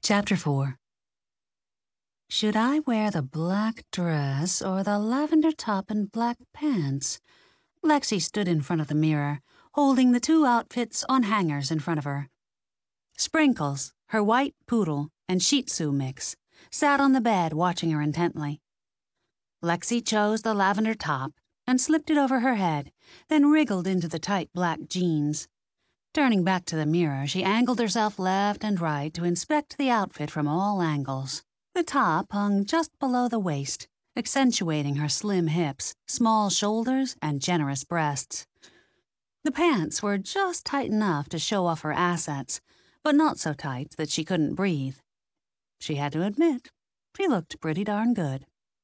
Chapter 4. Should I wear the black dress or the lavender top and black pants? Lexi stood in front of the mirror, holding the two outfits on hangers in front of her. Sprinkles, her white poodle and Shih Tzu mix, sat on the bed watching her intently. Lexi chose the lavender top and slipped it over her head, then wriggled into the tight black jeans. Turning back to the mirror, she angled herself left and right to inspect the outfit from all angles. The top hung just below the waist, accentuating her slim hips, small shoulders, and generous breasts. The pants were just tight enough to show off her assets, but not so tight that she couldn't breathe. She had to admit, she looked pretty darn good.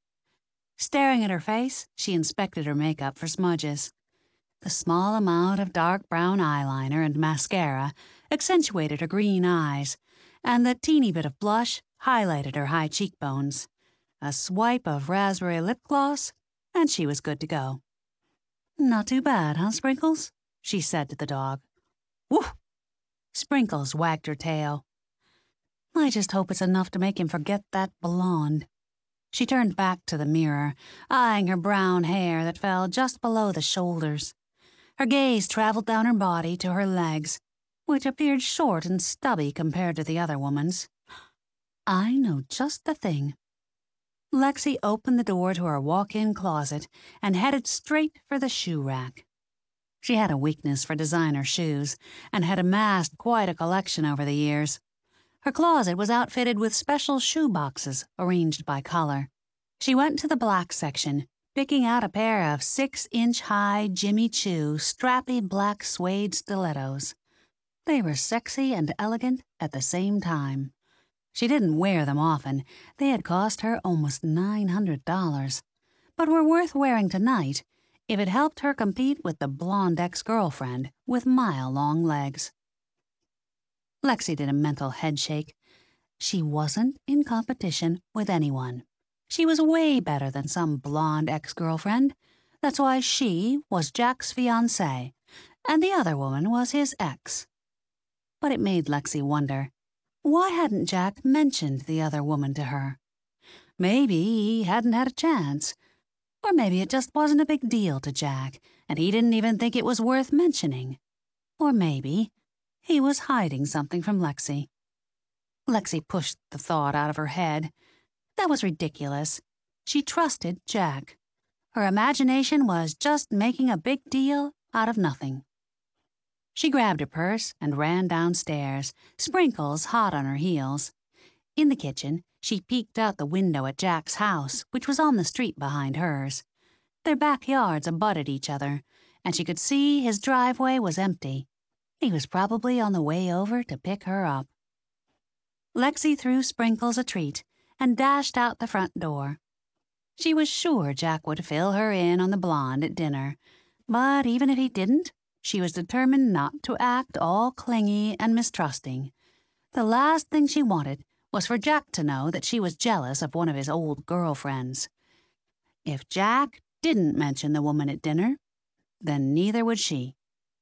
Staring at her face, she inspected her makeup for smudges. The small amount of dark brown eyeliner and mascara accentuated her green eyes, and the teeny bit of blush highlighted her high cheekbones. A swipe of raspberry lip gloss, and she was good to go. "Not too bad, huh, Sprinkles?" she said to the dog. "Woof!" Sprinkles wagged her tail. "I just hope it's enough to make him forget that blonde." She turned back to the mirror, eyeing her brown hair that fell just below the shoulders. Her gaze traveled down her body to her legs, which appeared short and stubby compared to the other woman's. "I know just the thing." Lexi opened the door to her walk-in closet and headed straight for the shoe rack. She had a weakness for designer shoes and had amassed quite a collection over the years. Her closet was outfitted with special shoe boxes arranged by color. She went to the black section, picking out a pair of 6-inch-high Jimmy Choo strappy black suede stilettos. They were sexy and elegant at the same time. She didn't wear them often. They had cost her almost $900, but were worth wearing tonight if it helped her compete with the blonde ex-girlfriend with mile-long legs. Lexi did a mental headshake. She wasn't in competition with anyone. She was way better than some blonde ex-girlfriend. That's why she was Jack's fiancée, and the other woman was his ex. But it made Lexi wonder, why hadn't Jack mentioned the other woman to her? Maybe he hadn't had a chance, or maybe it just wasn't a big deal to Jack, and he didn't even think it was worth mentioning. Or maybe he was hiding something from Lexi. Lexi pushed the thought out of her head. That was ridiculous. She trusted Jack. Her imagination was just making a big deal out of nothing. She grabbed her purse and ran downstairs, Sprinkles hot on her heels. In the kitchen, she peeked out the window at Jack's house, which was on the street behind hers. Their backyards abutted each other, and she could see his driveway was empty. He was probably on the way over to pick her up. Lexi threw Sprinkles a treat and dashed out the front door. She was sure Jack would fill her in on the blonde at dinner, but even if he didn't, she was determined not to act all clingy and mistrusting. The last thing she wanted was for Jack to know that she was jealous of one of his old girlfriends. If Jack didn't mention the woman at dinner, then neither would she.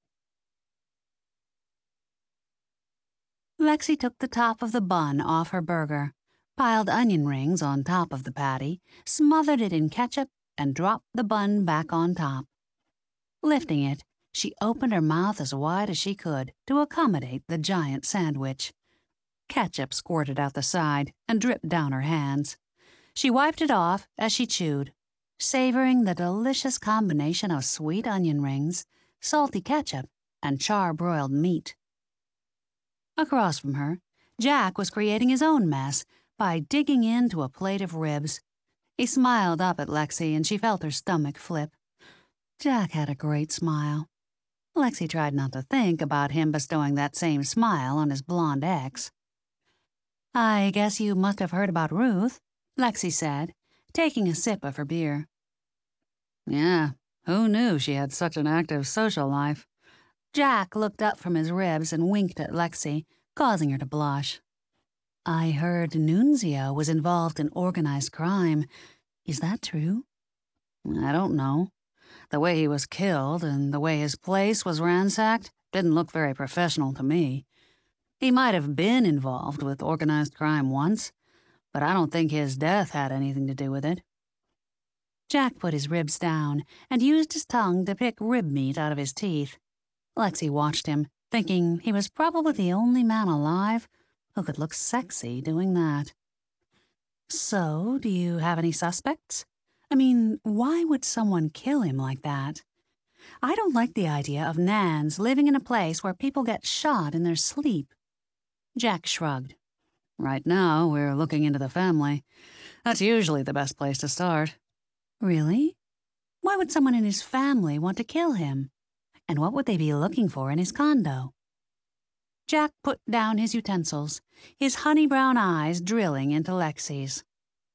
Lexi took the top of the bun off her burger, piled onion rings on top of the patty, smothered it in ketchup, and dropped the bun back on top. Lifting it, she opened her mouth as wide as she could to accommodate the giant sandwich. Ketchup squirted out the side and dripped down her hands. She wiped it off as she chewed, savoring the delicious combination of sweet onion rings, salty ketchup, and char-broiled meat. Across from her, Jack was creating his own mess by digging into a plate of ribs. He smiled up at Lexi, and she felt her stomach flip. Jack had a great smile. Lexi tried not to think about him bestowing that same smile on his blonde ex. "I guess you must have heard about Ruth," Lexi said, taking a sip of her beer. "Yeah, who knew she had such an active social life?" Jack looked up from his ribs and winked at Lexi, causing her to blush. "I heard Nunzio was involved in organized crime. Is that true?" "I don't know. The way he was killed and the way his place was ransacked didn't look very professional to me. He might have been involved with organized crime once, but I don't think his death had anything to do with it." Jack put his ribs down and used his tongue to pick rib meat out of his teeth. Lexi watched him, thinking he was probably the only man alive who could look sexy doing that. "So, do you have any suspects? I mean, why would someone kill him like that? I don't like the idea of Nans living in a place where people get shot in their sleep." Jack shrugged. "Right now, we're looking into the family. That's usually the best place to start." "Really? Why would someone in his family want to kill him? And what would they be looking for in his condo?" Jack put down his utensils, his honey-brown eyes drilling into Lexi's.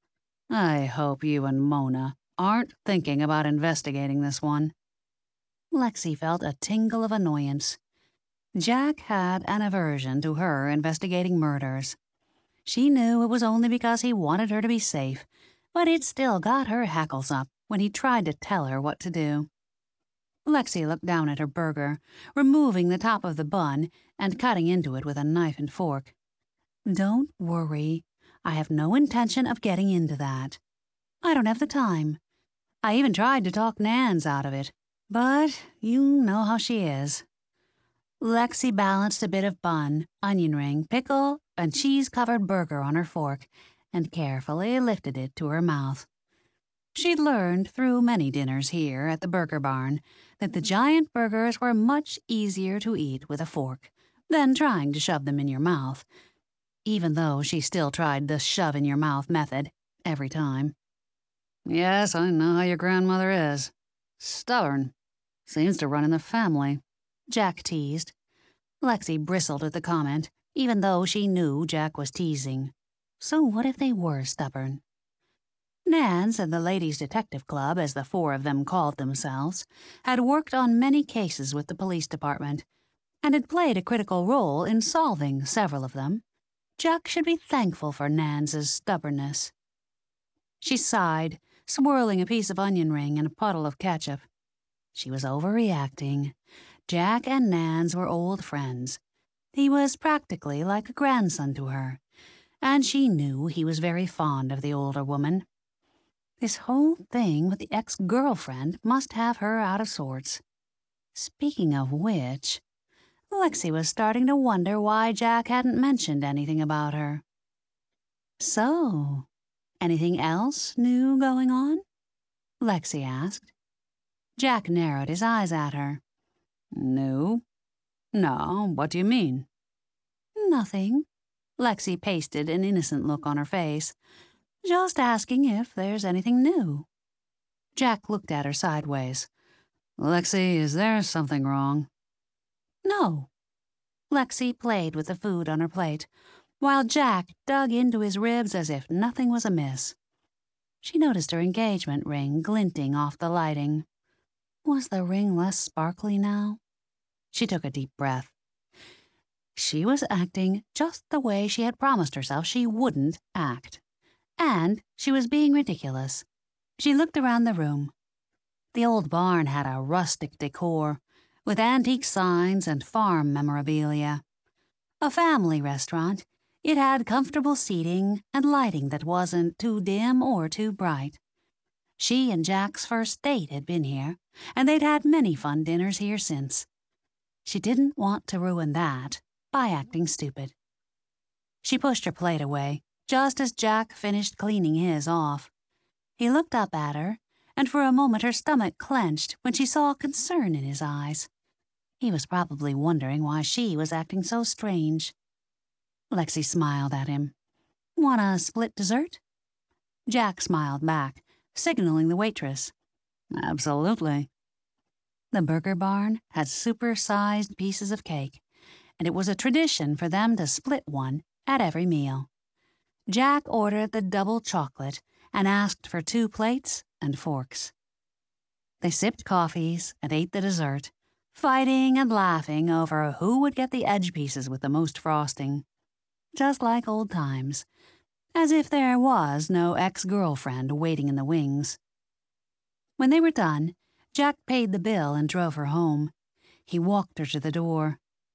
"I hope you and Mona aren't thinking about investigating this one." Lexi felt a tingle of annoyance. Jack had an aversion to her investigating murders. She knew it was only because he wanted her to be safe, but it still got her hackles up when he tried to tell her what to do. Lexi looked down at her burger, removing the top of the bun and cutting into it with a knife and fork. "Don't worry. I have no intention of getting into that. I don't have the time. I even tried to talk Nans out of it, but you know how she is." Lexi balanced a bit of bun, onion ring, pickle, and cheese-covered burger on her fork and carefully lifted it to her mouth. She'd learned through many dinners here at the Burger Barn that the giant burgers were much easier to eat with a fork than trying to shove them in your mouth, even though she still tried the shove-in-your-mouth method every time. "Yes, I know how your grandmother is. Stubborn. Seems to run in the family," Jack teased. Lexi bristled at the comment, even though she knew Jack was teasing. So what if they were stubborn? Nans and the Ladies' Detective Club, as the four of them called themselves, had worked on many cases with the police department, and had played a critical role in solving several of them. Jack should be thankful for Nans's stubbornness. She sighed, swirling a piece of onion ring in a puddle of ketchup. She was overreacting. Jack and Nans were old friends. He was practically like a grandson to her, and she knew he was very fond of the older woman. This whole thing with the ex-girlfriend must have her out of sorts. Speaking of which, Lexi was starting to wonder why Jack hadn't mentioned anything about her. "So, anything else new going on?" Lexi asked. Jack narrowed his eyes at her. "New? No, what do you mean?" "Nothing." Lexi pasted an innocent look on her face. "Just asking if there's anything new." Jack looked at her sideways. "Lexi, is there something wrong?" "No." Lexi played with the food on her plate, while Jack dug into his ribs as if nothing was amiss. She noticed her engagement ring glinting off the lighting. Was the ring less sparkly now? She took a deep breath. She was acting just the way she had promised herself she wouldn't act. And she was being ridiculous. She looked around the room. The old barn had a rustic decor, with antique signs and farm memorabilia. A family restaurant, it had comfortable seating and lighting that wasn't too dim or too bright. She and Jack's first date had been here, and they'd had many fun dinners here since. She didn't want to ruin that by acting stupid. She pushed her plate away, just as Jack finished cleaning his off. He looked up at her, and for a moment her stomach clenched when she saw concern in his eyes. He was probably wondering why she was acting so strange. Lexi smiled at him. "Want a split dessert?" Jack smiled back, signaling the waitress. "Absolutely." The Burger Barn had super-sized pieces of cake, and it was a tradition for them to split one at every meal. Jack ordered the double chocolate and asked for 2 plates and forks. They sipped coffees and ate the dessert, fighting and laughing over who would get the edge pieces with the most frosting. Just like old times, as if there was no ex-girlfriend waiting in the wings. When they were done, Jack paid the bill and drove her home. He walked her to the door.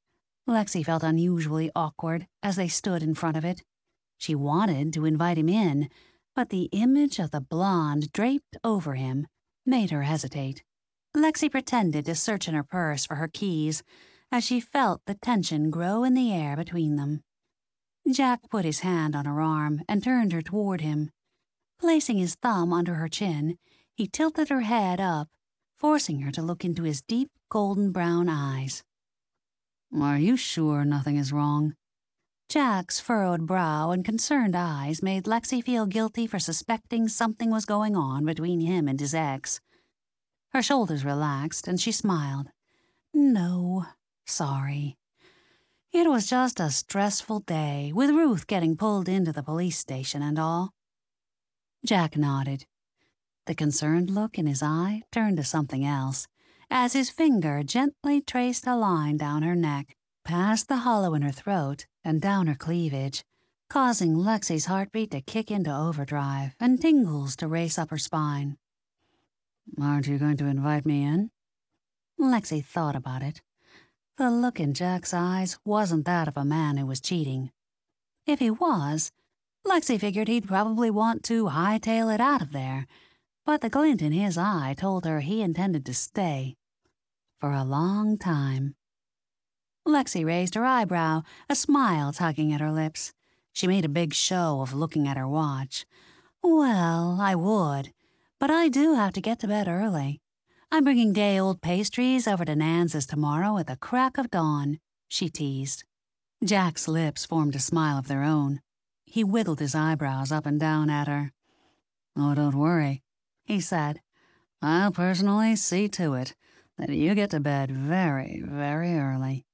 Lexi felt unusually awkward as they stood in front of it. She wanted to invite him in, but the image of the blonde draped over him made her hesitate. Lexi pretended to search in her purse for her keys as she felt the tension grow in the air between them. Jack put his hand on her arm and turned her toward him. Placing his thumb under her chin, he tilted her head up, forcing her to look into his deep golden brown eyes. "Are you sure nothing is wrong?" Jack's furrowed brow and concerned eyes made Lexi feel guilty for suspecting something was going on between him and his ex. Her shoulders relaxed, and she smiled. "No, sorry. It was just a stressful day, with Ruth getting pulled into the police station and all." Jack nodded. The concerned look in his eye turned to something else, as his finger gently traced a line down her neck, past the hollow in her throat and down her cleavage, causing Lexi's heartbeat to kick into overdrive and tingles to race up her spine. "Aren't you going to invite me in?" Lexi thought about it. The look in Jack's eyes wasn't that of a man who was cheating. If he was, Lexi figured he'd probably want to hightail it out of there, but the glint in his eye told her he intended to stay. For a long time. Lexi raised her eyebrow, a smile tugging at her lips. She made a big show of looking at her watch. "Well, I would, but I do have to get to bed early. I'm bringing day-old pastries over to Nan's tomorrow at the crack of dawn," she teased. Jack's lips formed a smile of their own. He wiggled his eyebrows up and down at her. "Oh, don't worry," he said. "I'll personally see to it that you get to bed very, very early."